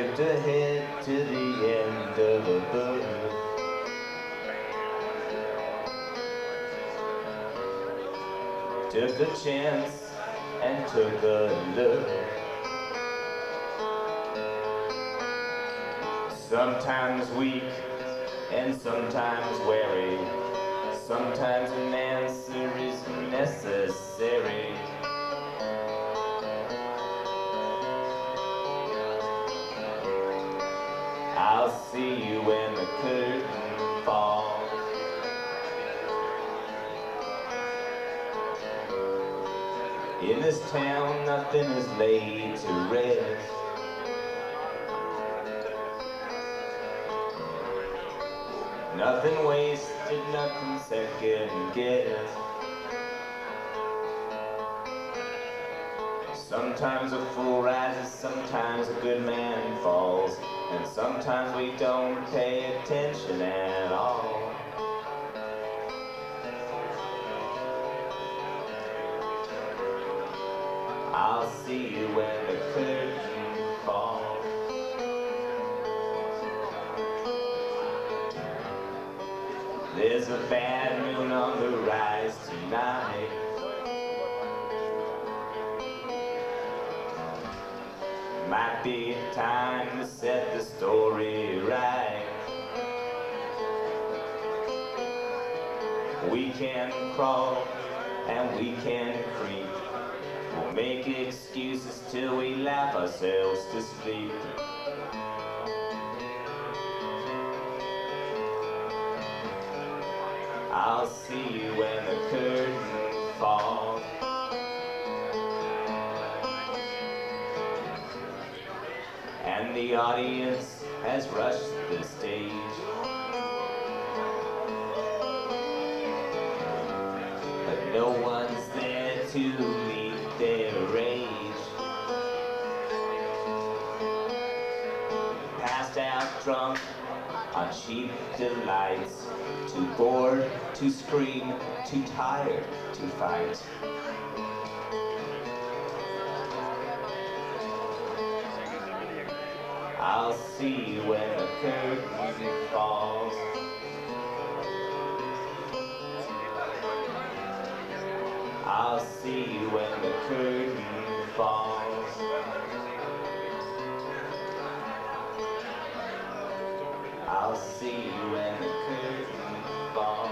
skipped ahead to the end of a book. Took a chance and took a look. Sometimes weak and sometimes wary. Sometimes an answer is necessary. I'll see you when the curtain falls. In this town, nothing is laid to rest. Nothing wasted, nothing second guessed. Sometimes a fool rises, sometimes a good man falls, and sometimes we don't pay attention at all. I'll see you when the curtain falls. There's a bad moon on the rise tonight. Might be time to set the story right. We can crawl and we can creep. We'll make excuses till we laugh ourselves to sleep. I'll see you when the curtain falls. And the audience has rushed the stage. But no one's there to meet their rage. Passed out drunk on cheap delights. Too bored to scream, too tired to fight. I'll see you when the curtain falls. I'll see you when the curtain falls. I'll see you when the curtain falls.